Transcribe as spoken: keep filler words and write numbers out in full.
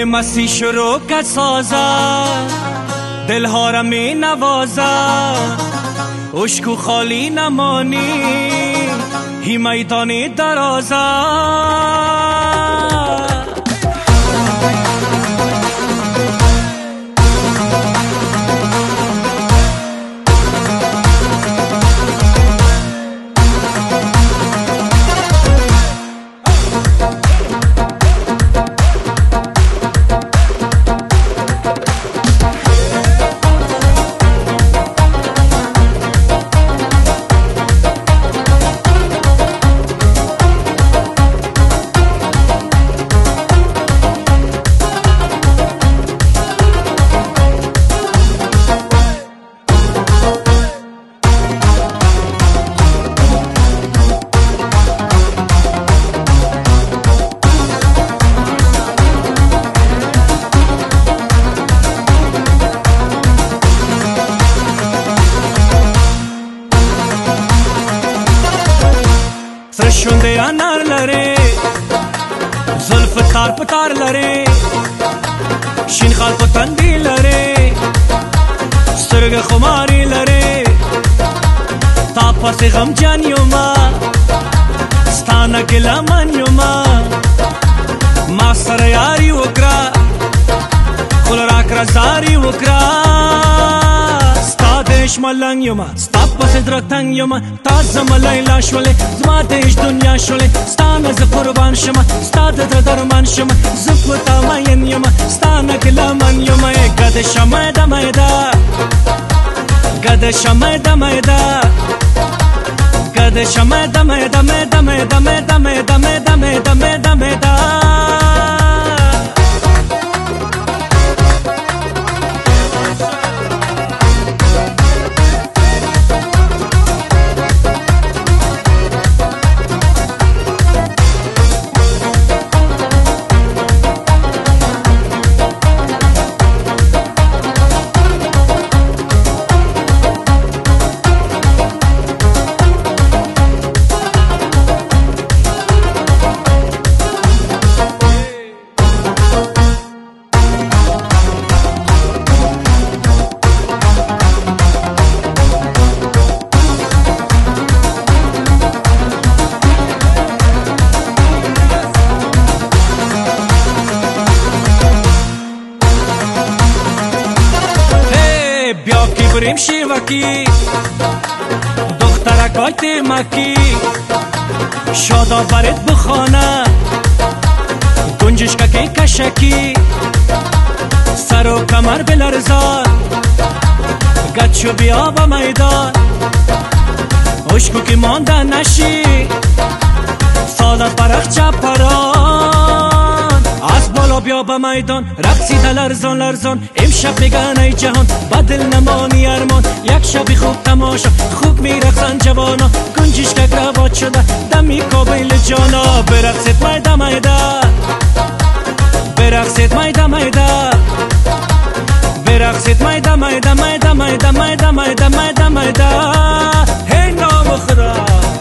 مسیح شروع کرد سازد، دلها را می نوازد، اشک و خالی نمانی هی میدانی درازد. سرشونده انار لره، زلف تار پتار لره، شین خال پتندی لره، سترگ خماری لره، تا پس غم جان یوما ستانا گلا من یوما، ما سر یاری وکرا خل راک رزاری وکرا، ستا دیش ملنگ یوما ستا پس درتنگ یوما، تا زم لیلا شوله زما دیش دنیا شوله، ستانا ز قربان شما ستا د درمان شما، زپتا مین یوما ستانا گلا من یوما، گد شمه د میدا گد شمه د میدا گد شمه د میدا میدا میدا میدا میدا میدا میدا میدا میدا. بیا کی بریم شیوکی دخترکای تیمکی، شادا برد بخانه گنجشکا کی کشکی، سر و کمر بلرزان گچو بیا با میدان، اشکو که مانده نشی سالت برخ چپران، از بالا بیا با میدان رقصیده لرزان لرزان، امشب میگن ای جهان بدل نمانی ارمان، یک شبی خوب تماشا خوب میرقصن جوانا، گنجش که گروات شده دمی کابل جانا، برقصید میده میده برقصید میده میده برقصید میده میده میده میده میده میده میده میده، هی نام خدا.